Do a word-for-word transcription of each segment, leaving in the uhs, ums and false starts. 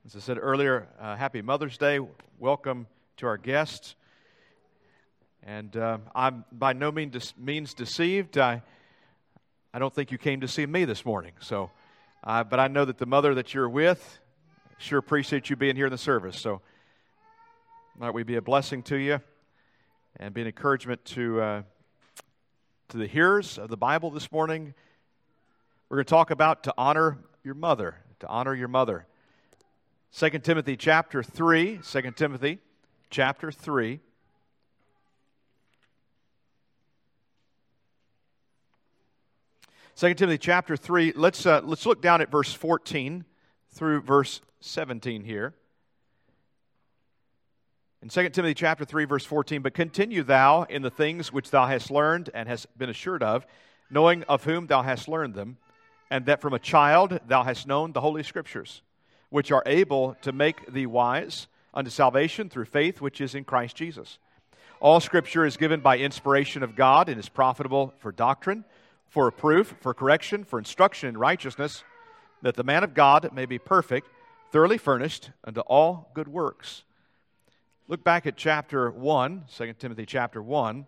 As I said earlier, uh, happy Mother's Day. Welcome to our guests. And uh, I'm by no means means deceived. I, I don't think you came to see me this morning. So, uh, but I know that the mother that you're with sure appreciates you being here in the service. So, might we be a blessing to you and be an encouragement to uh, to the hearers of the Bible this morning. We're going to talk about to honor your mother. To honor your mother. Second Timothy chapter three. Second Timothy chapter three. Second Timothy chapter three. Let's uh, let's look down at verse fourteen through verse seventeen here. In Second Timothy chapter three, verse fourteen, but continue thou in the things which thou hast learned and hast been assured of, knowing of whom thou hast learned them, and that from a child thou hast known the Holy Scriptures, which are able to make thee wise unto salvation through faith which is in Christ Jesus. All Scripture is given by inspiration of God and is profitable for doctrine, for reproof, for correction, for instruction in righteousness, that the man of God may be perfect, thoroughly furnished unto all good works. Look back at chapter one, Second Timothy chapter one.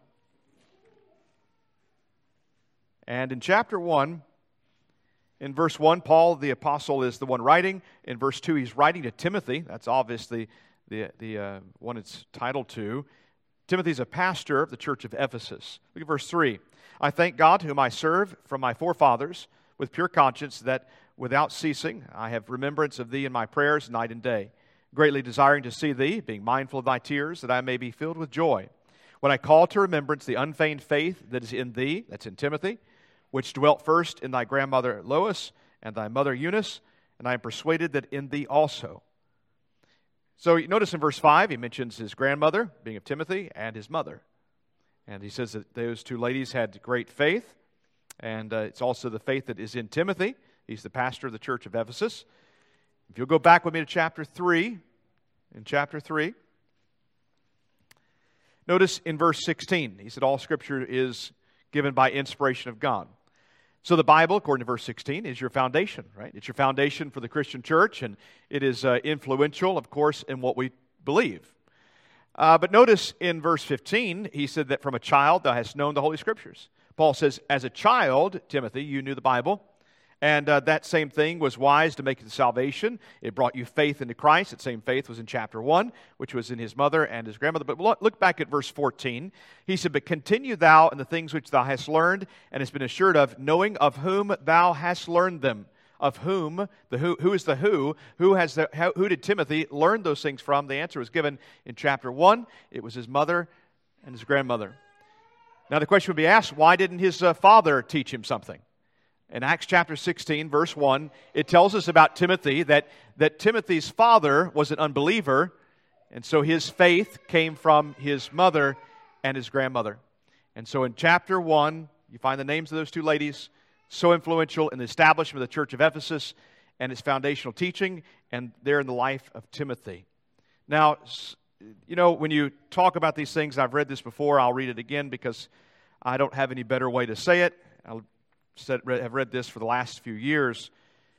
And in chapter one, in verse one, Paul the apostle is the one writing. In verse two, he's writing to Timothy. That's obviously the, the uh, one it's titled to. Timothy's a pastor of the church of Ephesus. Look at verse three. I thank God whom I serve from my forefathers with pure conscience, that without ceasing I have remembrance of thee in my prayers night and day, greatly desiring to see thee, being mindful of thy tears, that I may be filled with joy. When I call to remembrance the unfeigned faith that is in thee, that's in Timothy, which dwelt first in thy grandmother Lois and thy mother Eunice, and I am persuaded that in thee also. So you notice in verse five, he mentions his grandmother, being of Timothy, and his mother. And he says that those two ladies had great faith, and uh, it's also the faith that is in Timothy. He's the pastor of the church of Ephesus. If you'll go back with me to chapter three, in chapter three, notice in verse sixteen, he said all Scripture is given by inspiration of God. So the Bible, according to verse sixteen, is your foundation, right? It's your foundation for the Christian church, and it is uh, influential, of course, in what we believe. Uh, but notice in verse fifteen, he said that from a child thou hast known the Holy Scriptures. Paul says, as a child, Timothy, you knew the Bible. And uh, that same thing was wise to make you to salvation. It brought you faith into Christ. That same faith was in chapter one, which was in his mother and his grandmother. But look back at verse fourteen. He said, but continue thou in the things which thou hast learned and hast been assured of, knowing of whom thou hast learned them. Of whom, the who, who is the who? Who has the, how, who did Timothy learn those things from? The answer was given in chapter one. It was his mother and his grandmother. Now the question would be asked, why didn't his uh, father teach him something? In Acts chapter sixteen, verse one, it tells us about Timothy that, that Timothy's father was an unbeliever, and so his faith came from his mother and his grandmother. And so in chapter one, you find the names of those two ladies, so influential in the establishment of the church of Ephesus and its foundational teaching, and they're in the life of Timothy. Now, you know, when you talk about these things, I've read this before, I'll read it again because I don't have any better way to say it. I'll Said, have read this for the last few years.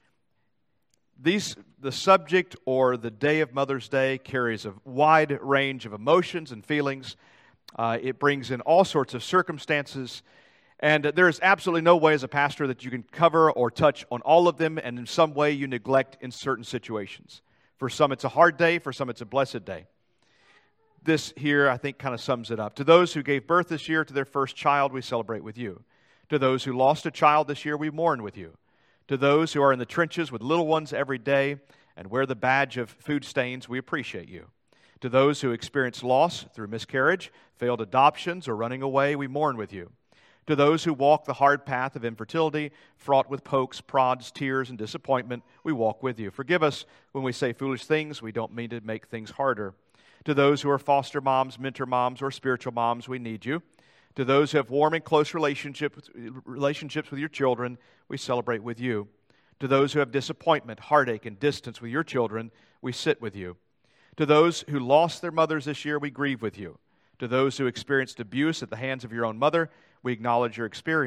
These, the subject or the day of Mother's Day carries a wide range of emotions and feelings. Uh, it brings in all sorts of circumstances. And there is absolutely no way as a pastor that you can cover or touch on all of them, and in some way you neglect in certain situations. For some it's a hard day, for some it's a blessed day. This here, I think, kind of sums it up. To those who gave birth this year to their first child, we celebrate with you. To those who lost a child this year, we mourn with you. To those who are in the trenches with little ones every day and wear the badge of food stains, we appreciate you. To those who experience loss through miscarriage, failed adoptions, or running away, we mourn with you. To those who walk the hard path of infertility, fraught with pokes, prods, tears, and disappointment, we walk with you. Forgive us when we say foolish things. We don't mean to make things harder. To those who are foster moms, mentor moms, or spiritual moms, we need you. To those who have warm and close relationships, relationships with your children, we celebrate with you. To those who have disappointment, heartache, and distance with your children, we sit with you. To those who lost their mothers this year, we grieve with you. To those who experienced abuse at the hands of your own mother, we acknowledge your experience.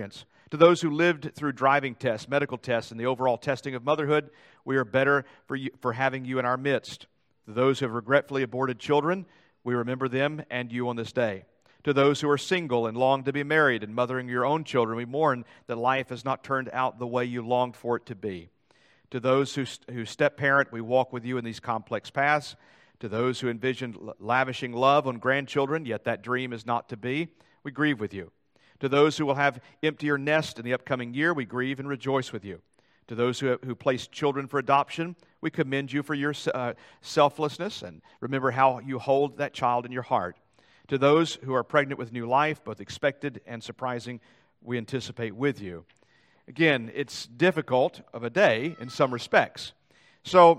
To those who lived through driving tests, medical tests, and the overall testing of motherhood, we are better for, you, for having you in our midst. To those who have regretfully aborted children, we remember them and you on this day. To those who are single and long to be married and mothering your own children, we mourn that life has not turned out the way you longed for it to be. To those who, who step-parent, we walk with you in these complex paths. To those who envisioned lavishing love on grandchildren, yet that dream is not to be, we grieve with you. To those who will have emptier nest in the upcoming year, we grieve and rejoice with you. To those who, who place children for adoption, we commend you for your uh, selflessness and remember how you hold that child in your heart. To those who are pregnant with new life, both expected and surprising, we anticipate with you. Again, it's difficult of a day in some respects. So,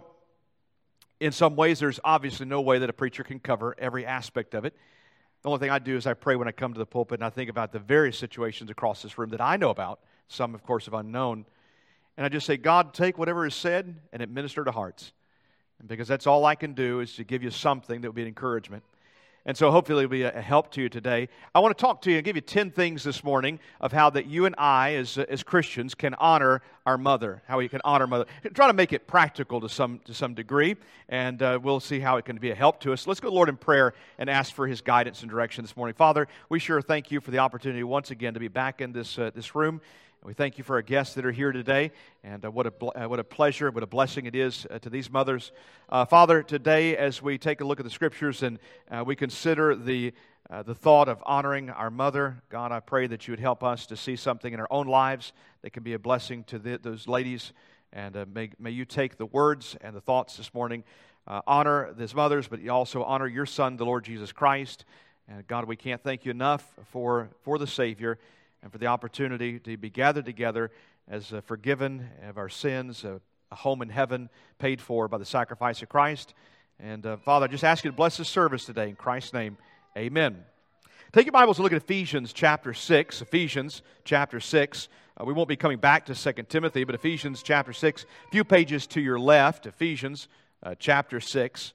in some ways, there's obviously no way that a preacher can cover every aspect of it. The only thing I do is I pray when I come to the pulpit and I think about the various situations across this room that I know about, some, of course, are unknown. And I just say, God, take whatever is said and administer to hearts. And because that's all I can do is to give you something that will be an encouragement. And so hopefully it'll be a help to you today. I want to talk to you and give you ten things this morning of how that you and I, as, as Christians, can honor our mother, how we can honor mother. Try to make it practical to some to some degree, and uh, we'll see how it can be a help to us. Let's go to the Lord in prayer and ask for His guidance and direction this morning. Father, we sure thank you for the opportunity once again to be back in this uh, this room. We thank you for our guests that are here today, and uh, what a uh, what a pleasure, what a blessing it is uh, to these mothers. Uh, Father, today as we take a look at the Scriptures and uh, we consider the uh, the thought of honoring our mother, God, I pray that you would help us to see something in our own lives that can be a blessing to the, those ladies, and uh, may, may you take the words and the thoughts this morning, uh, honor these mothers, but you also honor your Son, the Lord Jesus Christ. And God, we can't thank you enough for, for the Savior, and for the opportunity to be gathered together as uh, forgiven of our sins, uh, a home in heaven paid for by the sacrifice of Christ. And uh, Father, I just ask you to bless this service today. In Christ's name, amen. Take your Bibles and look at Ephesians chapter six. Ephesians chapter six. Uh, we won't be coming back to Second Timothy, but Ephesians chapter six. A few pages to your left, Ephesians uh, chapter six.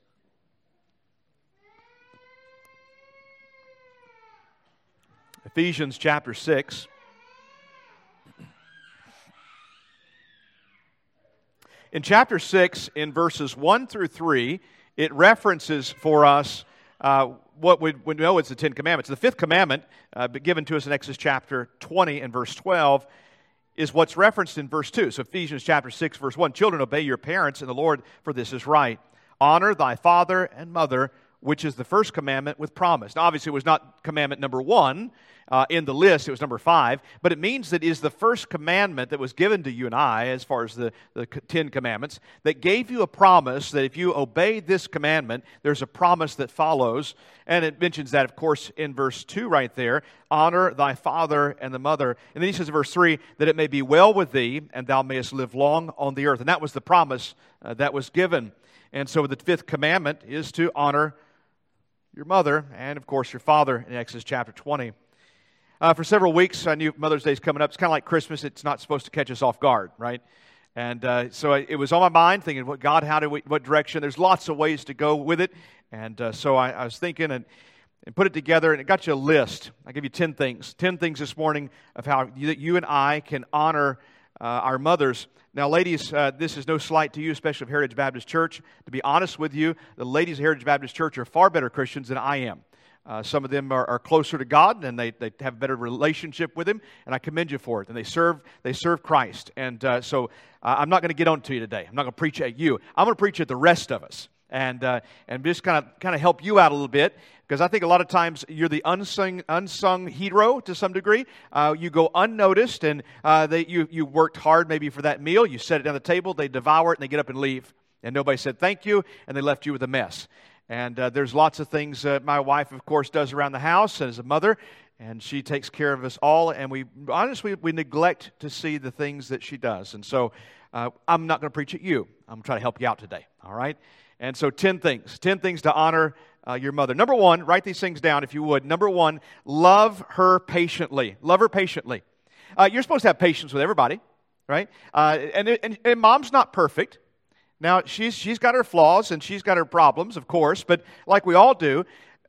Ephesians chapter six. In chapter six, in verses one through three, it references for us uh, what we, we know is the Ten Commandments. The fifth commandment, uh, given to us in Exodus chapter twenty and verse twelve, is what's referenced in verse two. So Ephesians chapter six, verse one, children, obey your parents in the Lord, for this is right. Honor thy father and mother, which is the first commandment with promise. Now, obviously, it was not commandment number one uh, in the list. It was number five. But it means that it is the first commandment that was given to you and I, as far as the, the Ten Commandments, that gave you a promise that if you obey this commandment, there's a promise that follows. And it mentions that, of course, in verse two right there, honor thy father and the mother. And then he says in verse three, that it may be well with thee, and thou mayest live long on the earth. And that was the promise uh, that was given. And so the fifth commandment is to honor your mother, and of course your father in Exodus chapter twenty. Uh, for several weeks, I knew Mother's Day is coming up. It's kind of like Christmas. It's not supposed to catch us off guard, right? And uh, so I, it was on my mind, thinking, "What God, how do we, what direction?" There's lots of ways to go with it. And uh, so I, I was thinking and, and put it together, and it got you a list. I give you ten things. ten things this morning of how you, you and I can honor uh, our mothers. Now, ladies, uh, this is no slight to you, especially of Heritage Baptist Church. To be honest with you, the ladies of Heritage Baptist Church are far better Christians than I am. Uh, some of them are, are closer to God, and they, they have a better relationship with Him, and I commend you for it. And they serve they serve Christ. And uh, so uh, I'm not going to get on to you today. I'm not going to preach at you. I'm going to preach at the rest of us, and uh, and just kind of kind of help you out a little bit. Because I think a lot of times you're the unsung unsung hero to some degree. Uh, you go unnoticed, and uh, they, you you worked hard maybe for that meal. You set it on the table, they devour it, and they get up and leave. And nobody said thank you, and they left you with a mess. And uh, there's lots of things uh, my wife, of course, does around the house as a mother, and she takes care of us all. And we honestly we neglect to see the things that she does. And so uh, I'm not going to preach at you. I'm going to try to help you out today. All right. And so ten things, ten things to honor Uh, your mother. Number one, write these things down if you would. Number one, love her patiently. Love her patiently. Uh, you're supposed to have patience with everybody, right? Uh, and, and, and mom's not perfect. Now, she's she's got her flaws and she's got her problems, of course, but like we all do,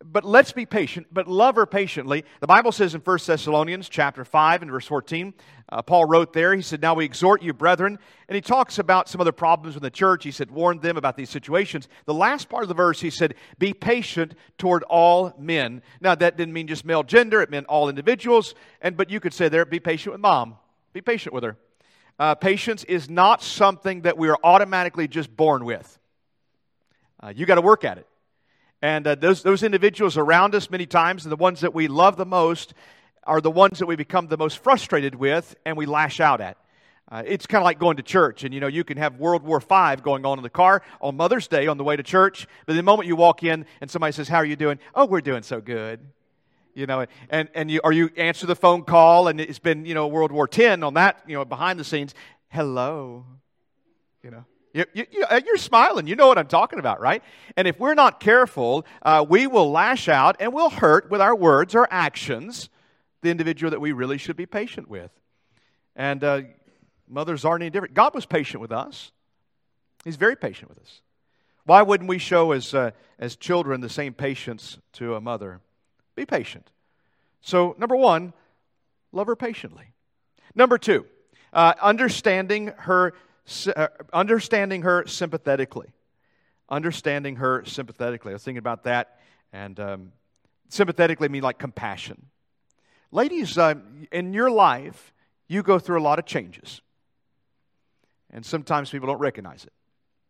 But let's be patient, but love her patiently. The Bible says in First Thessalonians chapter five and verse fourteen, uh, Paul wrote there, he said, "Now we exhort you, brethren," and he talks about some other problems in the church. He said, warn them about these situations. The last part of the verse, he said, "Be patient toward all men." Now that didn't mean just male gender, it meant all individuals, and but you could say there, be patient with mom. Be patient with her. Uh, patience is not something that we are automatically just born with. Uh, you got to work at it. And uh, those, those individuals around us many times, the ones that we love the most, are the ones that we become the most frustrated with and we lash out at. Uh, it's kind of like going to church. And, you know, you can have World War Five going on in the car on Mother's Day on the way to church. But the moment you walk in and somebody says, "How are you doing?" "Oh, we're doing so good." You know, and, and you or you answer the phone call and it's been, you know, World War Ten on that, you know, behind the scenes. "Hello." You know. You, you, you're smiling. You know what I'm talking about, right? And if we're not careful, uh, we will lash out and we'll hurt with our words or actions the individual that we really should be patient with. And uh, mothers aren't any different. God was patient with us. He's very patient with us. Why wouldn't we show as, uh, as children the same patience to a mother? Be patient. So, number one, love her patiently. Number two, uh, understanding her Uh, understanding her sympathetically. Understanding her sympathetically. I was thinking about that. And um, sympathetically mean like compassion. Ladies, uh, in your life, you go through a lot of changes. And sometimes people don't recognize it.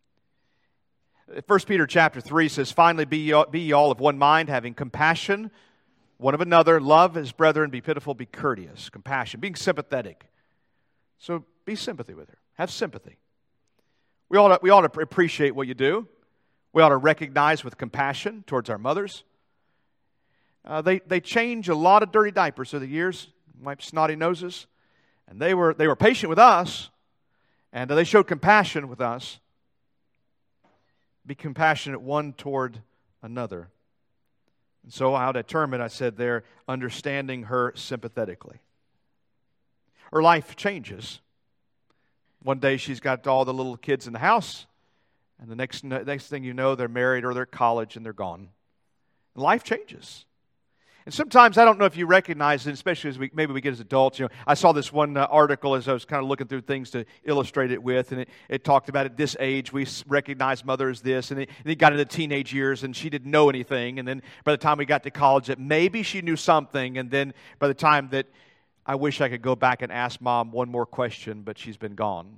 First Peter chapter three says, "Finally be ye, be ye all of one mind, having compassion one of another. Love as brethren, be pitiful, be courteous." Compassion, being sympathetic. So be sympathy with her. Have sympathy. We ought to, we ought to appreciate what you do. We ought to recognize with compassion towards our mothers. Uh, they, they change a lot of dirty diapers through the years, wipe snotty noses. And they were, they were patient with us, and they showed compassion with us. Be compassionate one toward another. And so how to term it, I said there, understanding her sympathetically. Her life changes. One day she's got all the little kids in the house, and the next next thing you know, they're married or they're at college and they're gone. And life changes. And sometimes, I don't know if you recognize it, especially as we maybe we get as adults. You know, I saw this one uh, article as I was kind of looking through things to illustrate it with, and it, it talked about at this age we recognize mother as this, and it, and it got into teenage years, and she didn't know anything, and then by the time we got to college, that maybe she knew something, and then by the time that I wish I could go back and ask Mom one more question, but she's been gone.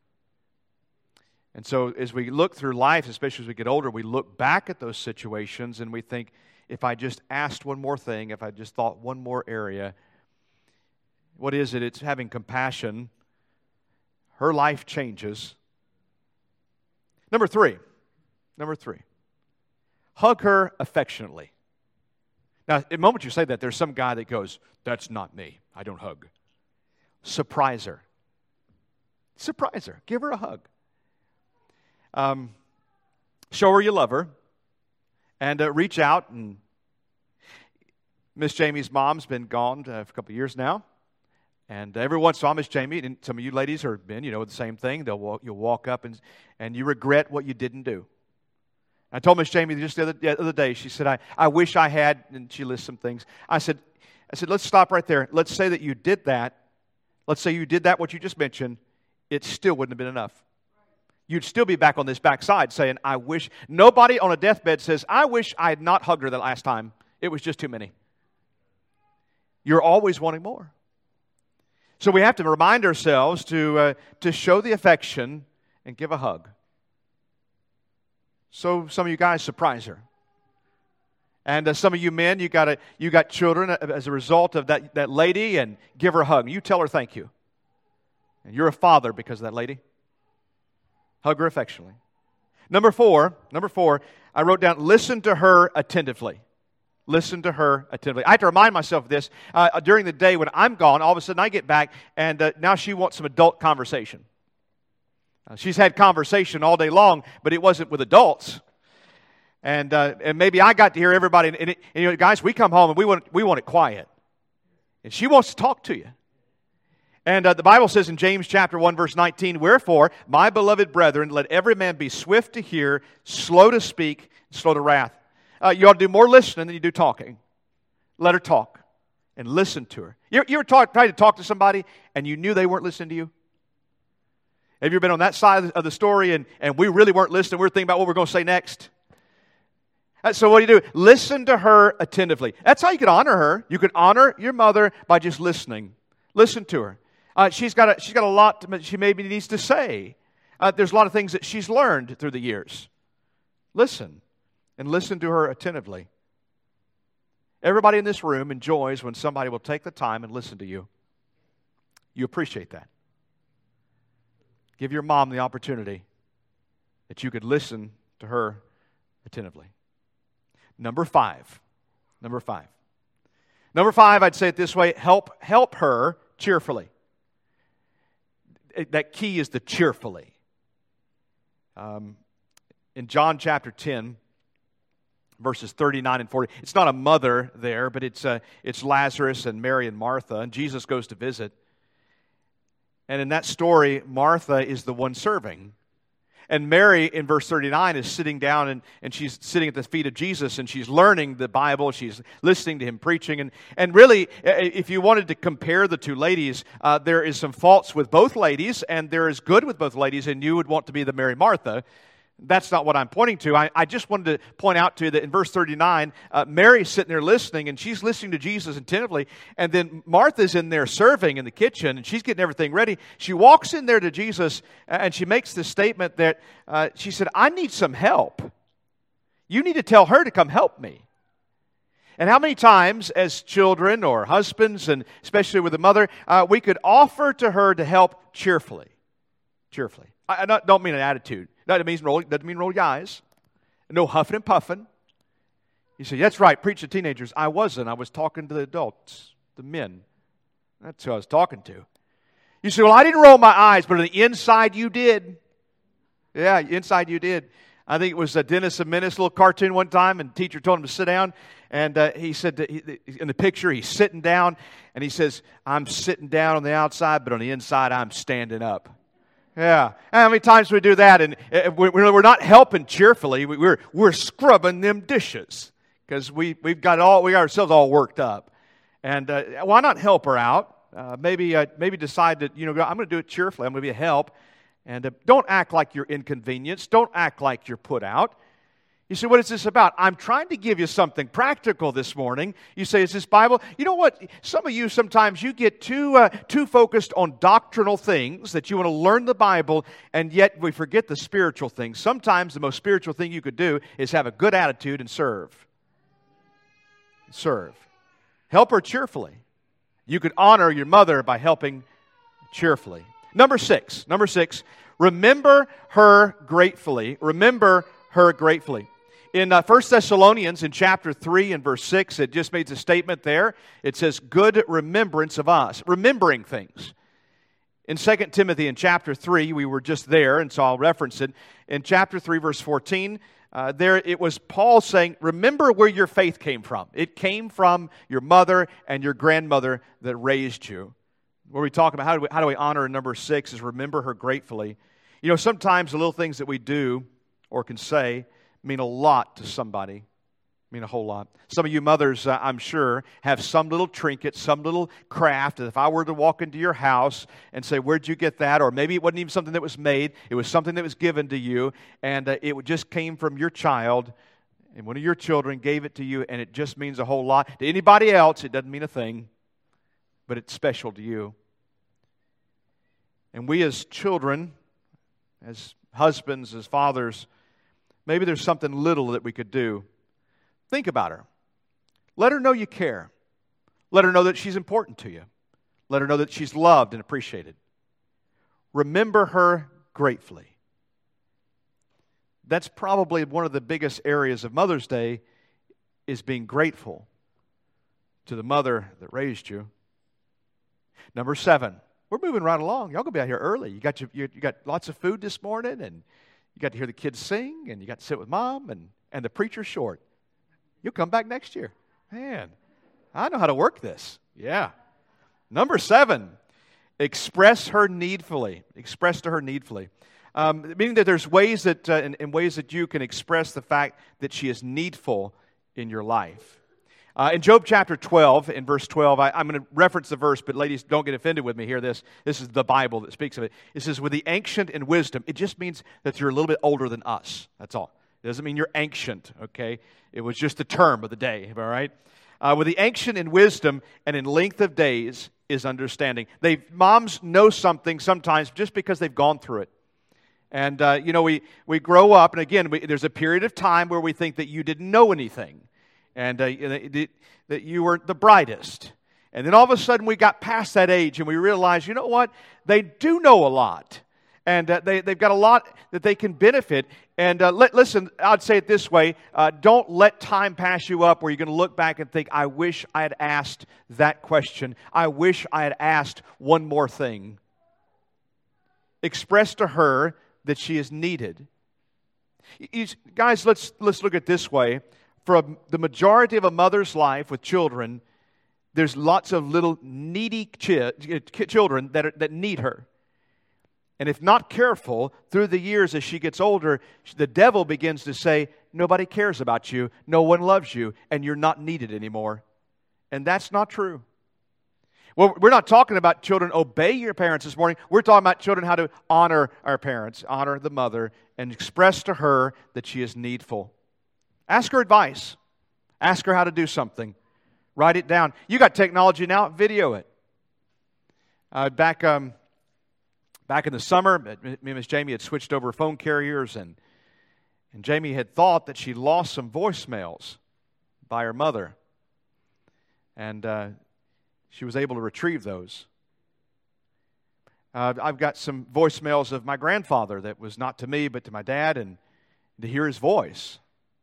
And so as we look through life, especially as we get older, we look back at those situations and we think, if I just asked one more thing, if I just thought one more area, what is it? It's having compassion. Her life changes. Number three. Number three. Hug her affectionately. Now, the moment you say that, there's some guy that goes, "That's not me. I don't hug." Surprise her. Surprise her. Give her a hug. Um, show her you love her. And uh, reach out. And Miss Jamie's mom's been gone uh, for a couple of years now. And every once in a while, Miss Jamie, and some of you ladies have been, you know, the same thing. They'll walk, you'll walk up and, and you regret what you didn't do. I told Miss Jamie just the other, the other day, she said, I, I wish I had, and she lists some things. I said, I said, let's stop right there. Let's say that you did that. Let's say you did that, what you just mentioned. It still wouldn't have been enough. You'd still be back on this backside saying, I wish. Nobody on a deathbed says, I wish I had not hugged her the last time. It was just too many. You're always wanting more. So we have to remind ourselves to, uh, to show the affection and give a hug. So some of you guys, surprise her. And uh, some of you men, you got a, you got children as a result of that, that lady, and give her a hug. You tell her thank you. And you're a father because of that lady. Hug her affectionately. Number four, number four, I wrote down, listen to her attentively. Listen to her attentively. I have to remind myself of this. Uh, during the day when I'm gone, all of a sudden I get back, and uh, now she wants some adult conversation. Uh, she's had conversation all day long, but it wasn't with adults. And uh, and maybe I got to hear everybody. And, and, it, and you know, guys, we come home and we want we want it quiet, and she wants to talk to you. And uh, the Bible says in James chapter one, verse nineteen, wherefore, my beloved brethren, let every man be swift to hear, slow to speak, slow to wrath. Uh, you ought to do more listening than you do talking. Let her talk and listen to her. You, you ever talk, tried to talk to somebody and you knew they weren't listening to you? Have you ever been on that side of the story and, and we really weren't listening? We were thinking about what we're going to say next. Uh, So what do you do? Listen to her attentively. That's how you can honor her. You can honor your mother by just listening. Listen to her. Uh, she's got a, she's got a lot to, she maybe needs to say. Uh, there's a lot of things that she's learned through the years. Listen, and listen to her attentively. Everybody in this room enjoys when somebody will take the time and listen to you. You appreciate that. Give your mom the opportunity that you could listen to her attentively. Number five. Number five. Number five, I'd say it this way, help, help her cheerfully. That key is the cheerfully. Um, in John chapter ten, verses thirty-nine and forty, it's not a mother there, but it's uh, it's Lazarus and Mary and Martha, and Jesus goes to visit. And in that story, Martha is the one serving. And Mary, in verse thirty-nine, is sitting down and, and she's sitting at the feet of Jesus and she's learning the Bible. She's listening to him preaching. And, and really, if you wanted to compare the two ladies, uh, there is some faults with both ladies and there is good with both ladies, and you would want to be the Mary Martha. That's not what I'm pointing to. I, I just wanted to point out to you that in verse thirty-nine, uh, Mary's sitting there listening, and she's listening to Jesus attentively, and then Martha's in there serving in the kitchen, and she's getting everything ready. She walks in there to Jesus, and she makes this statement that uh, she said, I need some help. You need to tell her to come help me. And how many times as children or husbands, and especially with a mother, uh, we could offer to her to help cheerfully. Cheerfully. I, I not, don't mean an attitude. That means roll, doesn't mean roll your eyes. No huffing and puffing. You say, that's right, preach to teenagers. I wasn't. I was talking to the adults, the men. That's who I was talking to. You say, well, I didn't roll my eyes, but on the inside you did. Yeah, inside you did. I think it was a Dennis the Menace little cartoon one time, and the teacher told him to sit down. And uh, he said, that he, in the picture, he's sitting down, and he says, I'm sitting down on the outside, but on the inside, I'm standing up. Yeah. And how many times we do that? And we're not helping cheerfully. We're we're scrubbing them dishes because we we've got all we got ourselves all worked up. And uh, why not help her out? Uh, maybe uh, maybe decide that you know I'm going to do it cheerfully. I'm going to be a help. And uh, don't act like you're inconvenienced. Don't act like you're put out. You say, what is this about? I'm trying to give you something practical this morning. You say, is this Bible? You know what? Some of you, sometimes you get too uh, too focused on doctrinal things that you want to learn the Bible, and yet we forget the spiritual things. Sometimes the most spiritual thing you could do is have a good attitude and serve. Serve. Help her cheerfully. You could honor your mother by helping cheerfully. Number six. Number six. Remember her gratefully. Remember her gratefully. In uh, First Thessalonians, in chapter three and verse six, it just makes a statement there. It says, good remembrance of us. Remembering things. In Second Timothy, in chapter three, we were just there, and so I'll reference it. In chapter three, verse fourteen, uh, there it was Paul saying, remember where your faith came from. It came from your mother and your grandmother that raised you. Where we talk about how do we, how do we honor her, number six is remember her gratefully. You know, sometimes the little things that we do or can say mean a lot to somebody, mean a whole lot. Some of you mothers, uh, I'm sure, have some little trinket, some little craft that if I were to walk into your house and say, where'd you get that? Or maybe it wasn't even something that was made. It was something that was given to you, and uh, it just came from your child, and one of your children gave it to you, and it just means a whole lot. To anybody else, it doesn't mean a thing, but it's special to you. And we as children, as husbands, as fathers, maybe there's something little that we could do. Think about her. Let her know you care. Let her know that she's important to you. Let her know that she's loved and appreciated. Remember her gratefully. That's probably one of the biggest areas of Mother's Day, is being grateful to the mother that raised you. Number seven. We're moving right along. Y'all gonna be out here early. You got your, you, you got lots of food this morning, and you got to hear the kids sing, and you got to sit with Mom, and, and the preacher's short. You'll come back next year. Man, I know how to work this. Yeah. Number seven, express her needfully. Express to her needfully. Um, meaning that there's ways that, uh, in, in ways that you can express the fact that she is needful in your life. Uh, in Job chapter twelve, in verse twelve, I, I'm going to reference the verse, but ladies, don't get offended with me here. This, this is the Bible that speaks of it. It says, with the ancient in wisdom, it just means that you're a little bit older than us. That's all. It doesn't mean you're ancient, okay? It was just the term of the day, all right? Uh, with the ancient in wisdom and in length of days is understanding. They moms know something sometimes just because they've gone through it. And, uh, you know, we, we grow up, and again, we, there's a period of time where we think that you didn't know anything. And uh, that you were the brightest. And then all of a sudden we got past that age and we realized, you know what? They do know a lot. And uh, they, they've got a lot that they can benefit. And uh, let, listen, I'd say it this way. Uh, don't let time pass you up where you're going to look back and think, I wish I had asked that question. I wish I had asked one more thing. Express to her that she is needed. You, guys, let's, let's look at it this way. For a, the majority of a mother's life with children, there's lots of little needy chi- children that, are, that need her. And if not careful, through the years as she gets older, the devil begins to say, nobody cares about you, no one loves you, and you're not needed anymore. And that's not true. Well, we're not talking about children obey your parents this morning. We're talking about children how to honor our parents, honor the mother, and express to her that she is needful. Ask her advice. Ask her how to do something. Write it down. You got technology now, video it. Uh, back um, back in the summer, me and Miss Jamie had switched over phone carriers, and, and Jamie had thought that she lost some voicemails by her mother. And uh, she was able to retrieve those. Uh, I've got some voicemails of my grandfather that was not to me, but to my dad, and to hear his voice.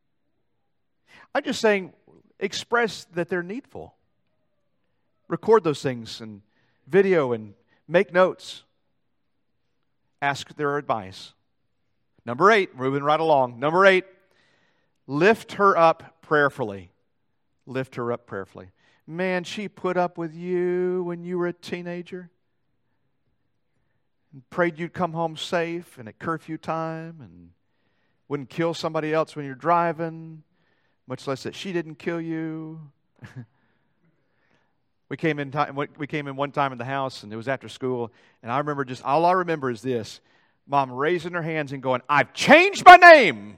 I'm just saying, express that they're needful. Record those things and video and make notes. Ask their advice. Number eight, moving right along. Number eight, lift her up prayerfully. Lift her up prayerfully. Man, she put up with you when you were a teenager. And prayed you'd come home safe and at curfew time and wouldn't kill somebody else when you're driving. Much less that she didn't kill you. we came in time, we came in one time in the house, and it was after school. And I remember just all I remember is this: Mom raising her hands and going, "I've changed my name."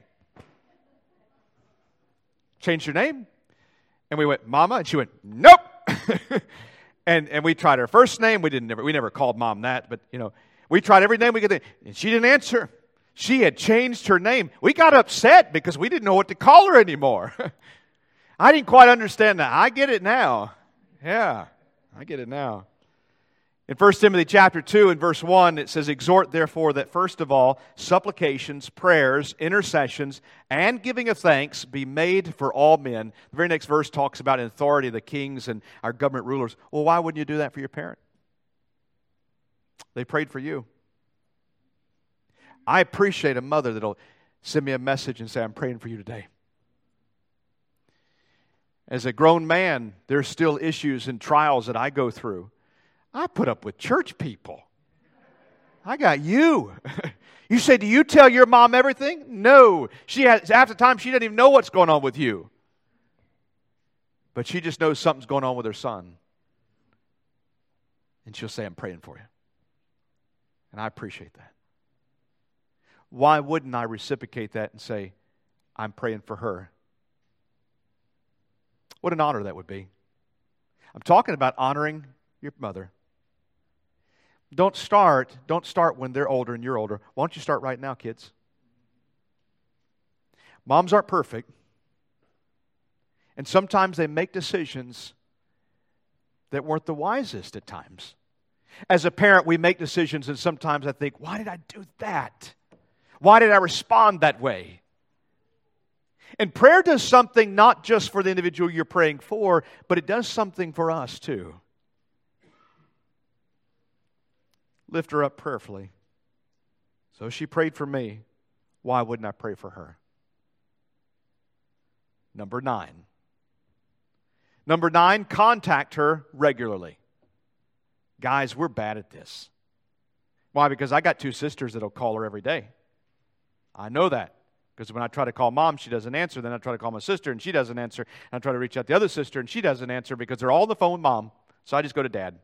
Changed your name? And we went, "Mama," and she went, "Nope." and and we tried her first name. We didn't never we never called Mom that, but you know we tried every name we could think, and she didn't answer. She had changed her name. We got upset because we didn't know what to call her anymore. I didn't quite understand that. I get it now. Yeah, I get it now. In First Timothy chapter two and verse one, it says, "Exhort therefore that first of all supplications, prayers, intercessions, and giving of thanks be made for all men." The very next verse talks about the authority of the kings and our government rulers. Well, why wouldn't you do that for your parent? They prayed for you. I appreciate a mother that'll send me a message and say, "I'm praying for you today." As a grown man, there's still issues and trials that I go through. I put up with church people. I got you. You say, do you tell your mom everything? No. She has, half the time, she doesn't even know what's going on with you. But she just knows something's going on with her son. And she'll say, "I'm praying for you." And I appreciate that. Why wouldn't I reciprocate that and say, "I'm praying for her"? What an honor that would be. I'm talking about honoring your mother. Don't start, don't start when they're older and you're older. Why don't you start right now, kids? Moms aren't perfect. And sometimes they make decisions that weren't the wisest at times. As a parent, we make decisions, and sometimes I think, why did I do that? Why did I respond that way? And prayer does something not just for the individual you're praying for, but it does something for us too. Lift her up prayerfully. So she prayed for me. Why wouldn't I pray for her? Number nine. Number nine, contact her regularly. Guys, we're bad at this. Why? Because I got two sisters that'll call her every day. I know that. Because when I try to call Mom, she doesn't answer. Then I try to call my sister, and she doesn't answer. And I try to reach out to the other sister, and she doesn't answer because they're all on the phone with Mom. So I just go to Dad.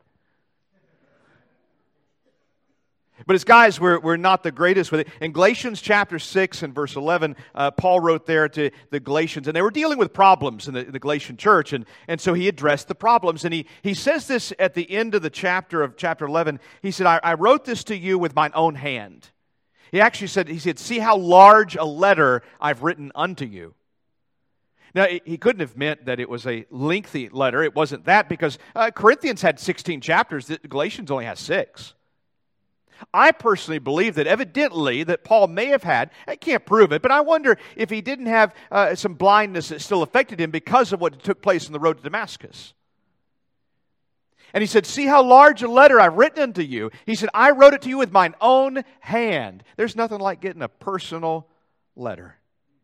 But as guys, we're, we're not the greatest with it. In Galatians chapter six and verse eleven, uh, Paul wrote there to the Galatians, and they were dealing with problems in the, in the Galatian church, and, and so he addressed the problems. And he, he says this at the end of the chapter of chapter eleven. He said, I, I wrote this to you with mine own hand. He actually said, he said, see how large a letter I've written unto you. Now, he couldn't have meant that it was a lengthy letter. It wasn't that, because uh, Corinthians had sixteen chapters. Galatians only has six. I personally believe that evidently that Paul may have had, I can't prove it, but I wonder if he didn't have uh, some blindness that still affected him because of what took place on the road to Damascus. And he said, see how large a letter I've written unto you. He said, I wrote it to you with mine own hand. There's nothing like getting a personal letter.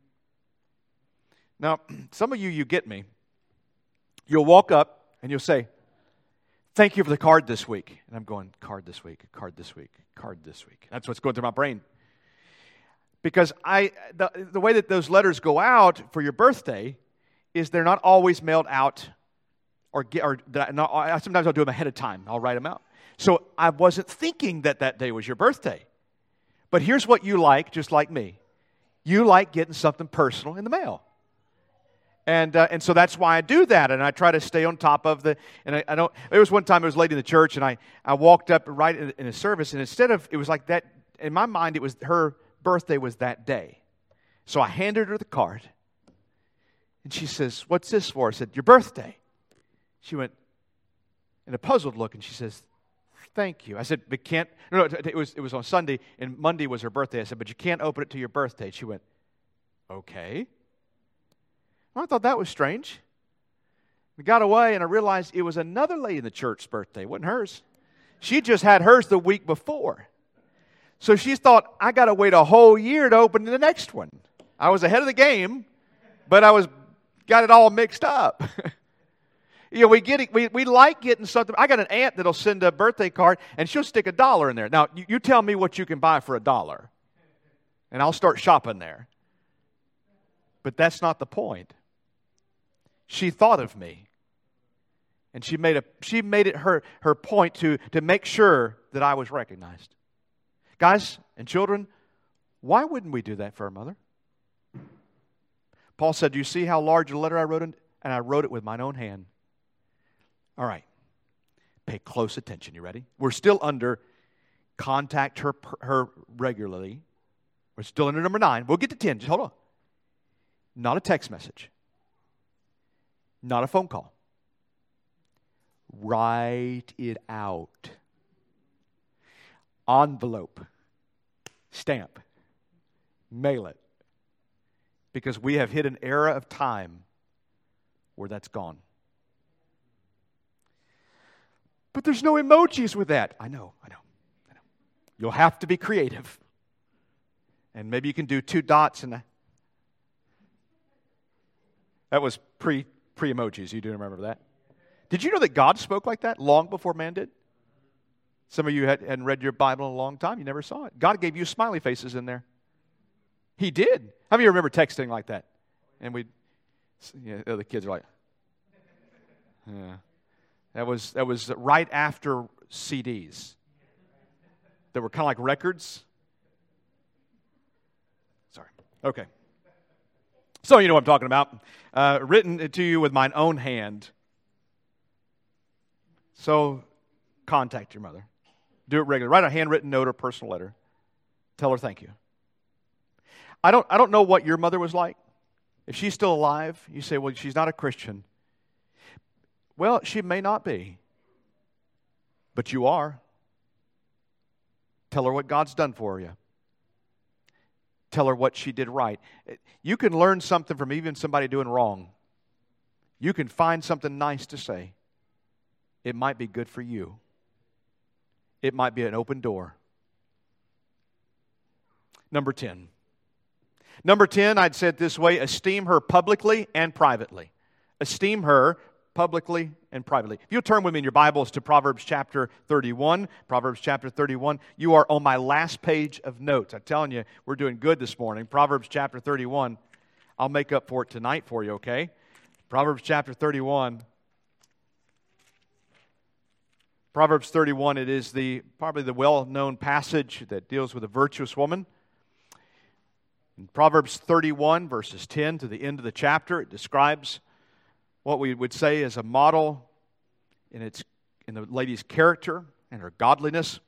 Now, some of you, you get me. You'll walk up and you'll say, thank you for the card this week. And I'm going, card this week, card this week, card this week. That's what's going through my brain. Because I, the, the way that those letters go out for your birthday is they're not always mailed out, or, get, or not, sometimes I'll do them ahead of time. I'll write them out. So I wasn't thinking that that day was your birthday. But here's what you like, just like me. You like getting something personal in the mail. And uh, and so that's why I do that, and I try to stay on top of the. And I, I don't. There was one time I was late in the church, and I, I walked up right in, in a service, and instead of it was like that in my mind, it was her birthday was that day. So I handed her the card, and she says, "What's this for?" I said, "Your birthday." She went in a puzzled look, and she says, "Thank you." I said, "But can't." No, no, it was it was on Sunday, and Monday was her birthday. I said, "But you can't open it to your birthday." She went, "Okay." I thought that was strange. We got away, and I realized it was another lady in the church's birthday. It wasn't hers. She just had hers the week before. So she thought, I got to wait a whole year to open the next one. I was ahead of the game, but I was got it all mixed up. You know, we get it, we we like getting something. I got an aunt that'll send a birthday card, and she'll stick a dollar in there. Now, you, you tell me what you can buy for a dollar, and I'll start shopping there. But that's not the point. She thought of me, and she made a she made it her her point to to make sure that I was recognized. Guys and children, why wouldn't we do that for our mother? Paul said, "Do you see how large a letter I wrote in? And I wrote it with mine own hand." All right, pay close attention. You ready? We're still under contact her her regularly. We're still under number nine. We'll get to ten. Just hold on. Not a text message. Not a phone call. Write it out. Envelope. Stamp. Mail it. Because we have hit an era of time where that's gone. But there's no emojis with that. I know, I know, I know. You'll have to be creative. And maybe you can do two dots and a... That was pre pre-emojis. You do remember that? Did you know that God spoke like that long before man did? Some of you had, hadn't read your Bible in a long time. You never saw it. God gave you smiley faces in there. He did. How many of you remember texting like that? And we, you know, the kids are like, yeah. That was that was right after C Ds. That were kind of like records. Sorry. Okay. So you know what I'm talking about. Uh, written to you with mine own hand. So contact your mother. Do it regularly. Write a handwritten note or personal letter. Tell her thank you. I don't, I don't know what your mother was like. If she's still alive, you say, well, she's not a Christian. Well, she may not be. But you are. Tell her what God's done for you. Tell her what she did right. You can learn something from even somebody doing wrong. You can find something nice to say. It might be good for you. It might be an open door. Number ten. Number ten, I'd say it this way, esteem her publicly and privately. Esteem her publicly and privately. If you'll turn with me in your Bibles to Proverbs chapter thirty-one, Proverbs chapter thirty-one, you are on my last page of notes. I'm telling you, we're doing good this morning. Proverbs chapter thirty-one, I'll make up for it tonight for you, okay? Proverbs chapter thirty-one. Proverbs thirty-one, it is the probably the well-known passage that deals with a virtuous woman. In Proverbs thirty-one, verses ten to the end of the chapter, it describes what we would say is a model in its in the lady's character and her godliness.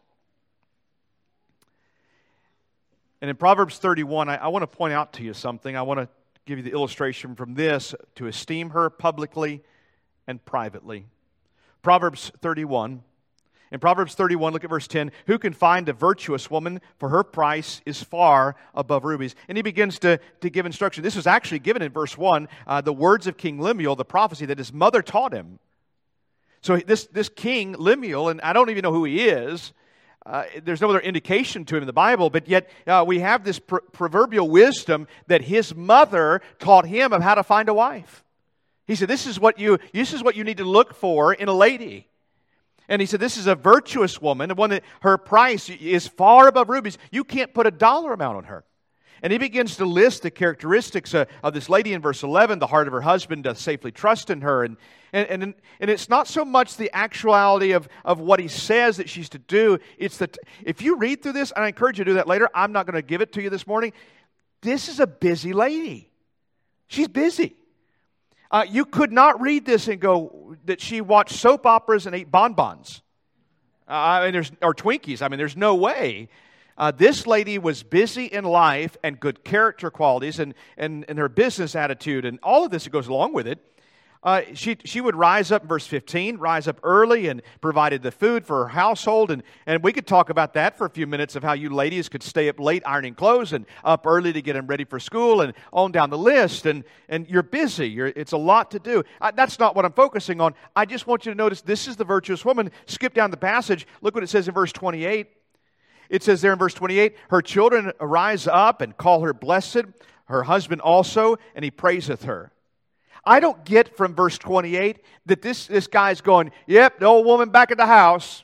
And in Proverbs thirty-one, I, I want to point out to you something. I want to give you the illustration from this to esteem her publicly and privately. Proverbs thirty-one. In Proverbs thirty-one, look at verse ten. Who can find a virtuous woman? For her price is far above rubies. And he begins to, to give instruction. This was actually given in verse one, uh, the words of King Lemuel, the prophecy that his mother taught him. So this, this king, Lemuel, and I don't even know who he is. Uh, there's no other indication to him in the Bible, but yet uh, we have this pr- proverbial wisdom that his mother taught him of how to find a wife. He said, this is what you, this is what you need to look for in a lady. And he said, this is a virtuous woman, and one that her price is far above rubies. You can't put a dollar amount on her. And he begins to list the characteristics of, of this lady in verse eleven. The heart of her husband doth safely trust in her. And, and, and, and it's not so much the actuality of, of what he says that she's to do. It's that if you read through this, and I encourage you to do that later, I'm not going to give it to you this morning. This is a busy lady. She's busy. Uh, you could not read this and go that she watched soap operas and ate bonbons. Uh, I mean, there's, or Twinkies. I mean, there's no way. Uh, this lady was busy in life and good character qualities and, and, and her business attitude and all of this that goes along with it. Uh, she, she would rise up in verse fifteen, rise up early and provided the food for her household. And, and we could talk about that for a few minutes of how you ladies could stay up late ironing clothes and up early to get them ready for school and on down the list. And, and you're busy. You're, it's a lot to do. I, that's not what I'm focusing on. I just want you to notice this is the virtuous woman. Skip down the passage. Look what it says in verse twenty-eight. It says there in verse twenty-eight, her children arise up and call her blessed, her husband also, and he praiseth her. I don't get from verse twenty-eight that this, this guy's going, yep, the old woman back at the house.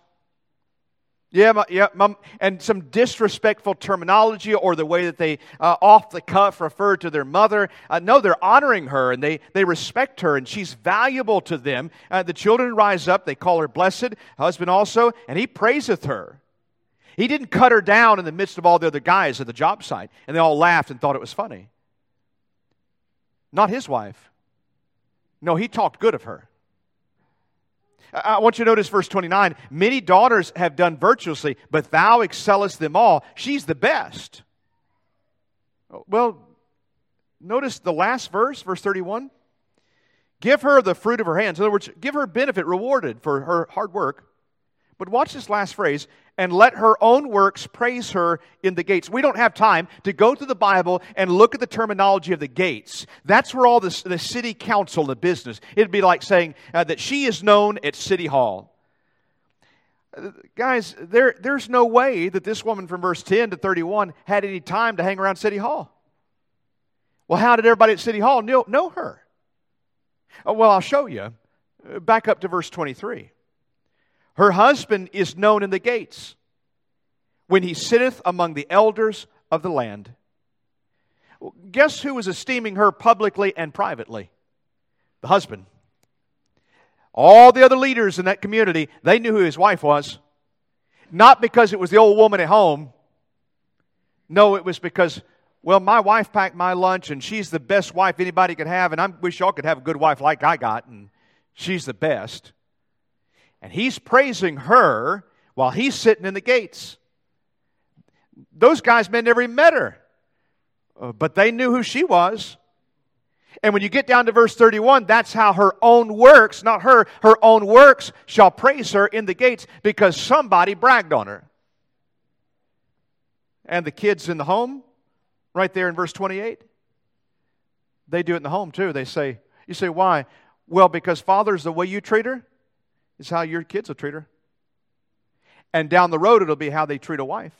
Yeah, my, yeah, mom, and some disrespectful terminology or the way that they uh, off the cuff refer to their mother. Uh, no, they're honoring her and they, they respect her and she's valuable to them. Uh, the children rise up, they call her blessed, husband also, and he praiseth her. He didn't cut her down in the midst of all the other guys at the job site and they all laughed and thought it was funny. Not his wife. No, he talked good of her. I want you to notice verse twenty-nine. Many daughters have done virtuously, but thou excellest them all. She's the best. Well, notice the last verse, verse thirty-one. Give her the fruit of her hands. In other words, give her benefit rewarded for her hard work. But watch this last phrase, and let her own works praise her in the gates. We don't have time to go through the Bible and look at the terminology of the gates. That's where all this, the city council, the business. It'd be like saying uh, that she is known at City Hall. Uh, guys, there, there's no way that this woman from verse ten to thirty-one had any time to hang around City Hall. Well, how did everybody at City Hall know, know her? Uh, well, I'll show you. Uh, back up to verse twenty-three. Her husband is known in the gates when he sitteth among the elders of the land. Guess who was esteeming her publicly and privately? The husband. All the other leaders in that community, they knew who his wife was. Not because it was the old woman at home. No, it was because, well, my wife packed my lunch and she's the best wife anybody could have, and I wish y'all could have a good wife like I got, and she's the best. And he's praising her while he's sitting in the gates. Those guys men never even met her. Uh, but they knew who she was. And when you get down to verse thirty-one, that's how her own works, not her, her own works shall praise her in the gates because somebody bragged on her. And the kids in the home, right there in verse twenty-eight, they do it in the home too. They say, you say, why? Well, because Father's the way you treat her is how your kids will treat her. And down the road, it'll be how they treat a wife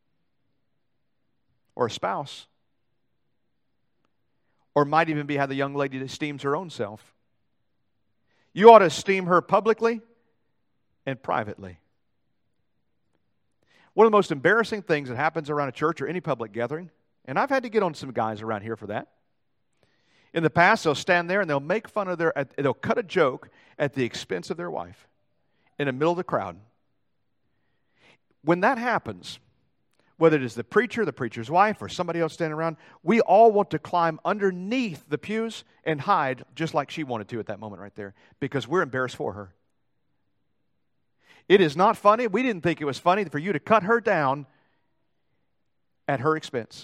or a spouse. Or might even be how the young lady esteems her own self. You ought to esteem her publicly and privately. One of the most embarrassing things that happens around a church or any public gathering, and I've had to get on some guys around here for that. In the past, they'll stand there and they'll make fun of their, they'll cut a joke at the expense of their wife in the middle of the crowd. When that happens, whether it is the preacher, the preacher's wife, or somebody else standing around, we all want to climb underneath the pews and hide just like she wanted to at that moment right there because we're embarrassed for her. It is not funny. We didn't think it was funny for you to cut her down at her expense.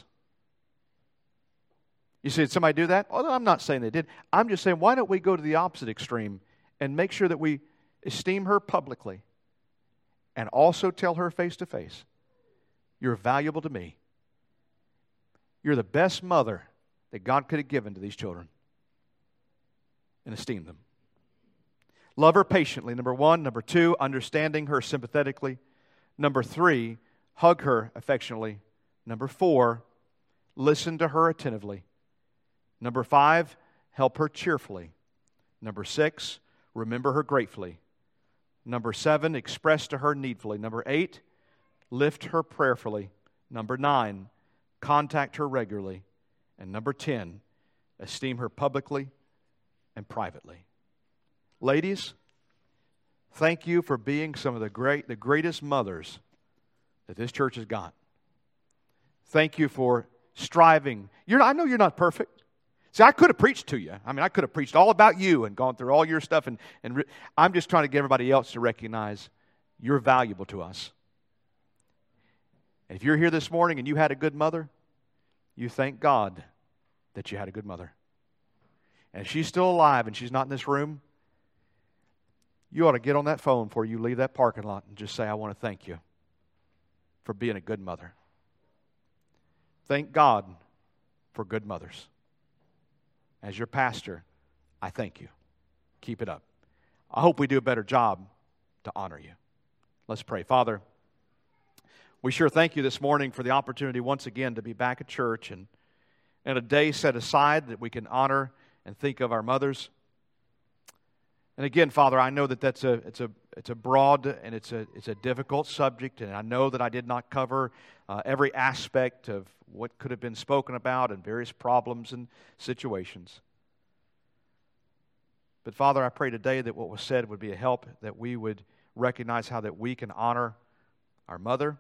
You see, did somebody do that? Well, I'm not saying they did. I'm just saying, why don't we go to the opposite extreme and make sure that we esteem her publicly and also tell her face to face, you're valuable to me. You're the best mother that God could have given to these children. And esteem them. Love her patiently, number one. Number two, understanding her sympathetically. Number three, hug her affectionately. Number four, listen to her attentively. Number five, help her cheerfully. Number six, remember her gratefully. Number seven, express to her needfully. Number eight, lift her prayerfully. Number nine, contact her regularly. And number ten, esteem her publicly and privately. Ladies, thank you for being some of the great, the greatest mothers that this church has got. Thank you for striving. You're, I know you're not perfect. See, I could have preached to you. I mean, I could have preached all about you and gone through all your stuff. And, and re- I'm just trying to get everybody else to recognize you're valuable to us. And if you're here this morning and you had a good mother, you thank God that you had a good mother. And if she's still alive and she's not in this room, you ought to get on that phone before you leave that parking lot and just say, I want to thank you for being a good mother. Thank God for good mothers. As your pastor, I thank you. Keep it up. I hope we do a better job to honor you. Let's pray. Father, we sure thank you this morning for the opportunity once again to be back at church and, and a day set aside that we can honor and think of our mothers. And again, Father, I know that that's a it's a it's a broad and it's a it's a difficult subject, and I know that I did not cover uh, every aspect of what could have been spoken about and various problems and situations. But Father, I pray today that what was said would be a help, that we would recognize how that we can honor our mother.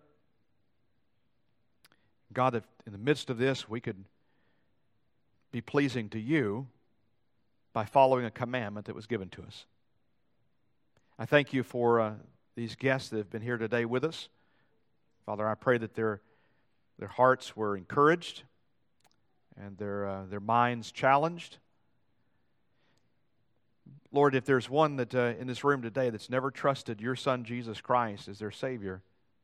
God, that in the midst of this we could be pleasing to you by following a commandment that was given to us. I thank you for uh, these guests that have been here today with us. Father, I pray that their their hearts were encouraged and their uh, their minds challenged. Lord, if there's one that uh, in this room today that's never trusted your Son Jesus Christ as their Savior,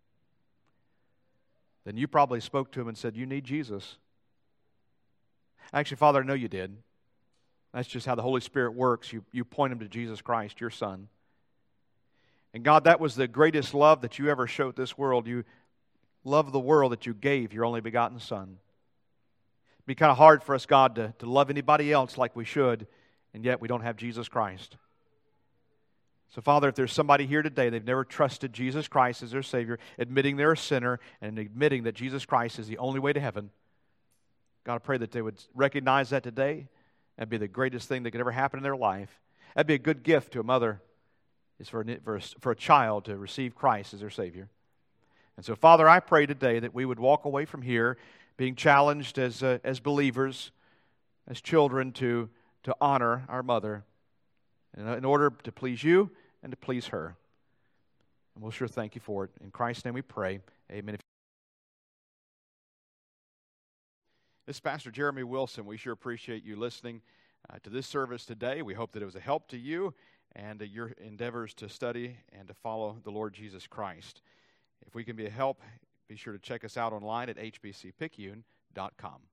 then you probably spoke to him and said, you need Jesus. Actually, Father, I know you did. That's just how the Holy Spirit works. You, you point them to Jesus Christ, your Son. And God, that was the greatest love that you ever showed this world. You loved the world that you gave your only begotten Son. It'd be kind of hard for us, God, to, to love anybody else like we should, and yet we don't have Jesus Christ. So, Father, if there's somebody here today, they've never trusted Jesus Christ as their Savior, admitting they're a sinner, and admitting that Jesus Christ is the only way to heaven, God, I pray that they would recognize that today. That'd be the greatest thing that could ever happen in their life. That'd be a good gift to a mother, is for a, for a, for a child to receive Christ as their Savior. And so, Father, I pray today that we would walk away from here being challenged as uh, as believers, as children, to, to honor our mother in, in order to please you and to please her. And we'll sure thank you for it. In Christ's name we pray. Amen. This is Pastor Jeremy Wilson. We sure appreciate you listening uh, to this service today. We hope that it was a help to you and uh, your endeavors to study and to follow the Lord Jesus Christ. If we can be a help, be sure to check us out online at h b c picayune dot com.